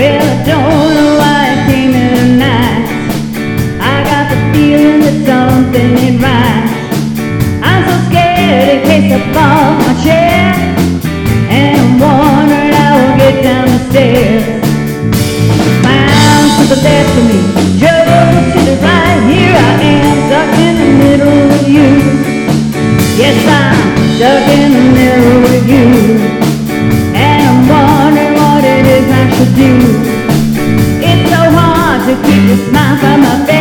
Well, I don't know why I came here tonight. I got the feeling that something ain't right. I'm so scared in case I fall off my chair, and I'm wondering how I'll get down the stairs. Bound to the left of me, Joe to the right. Here I am, stuck in the middle with you. Yes, I'm stuck in the middle with you, and I'm wondering what it is I should do. It's so hard to keep the smile from my face.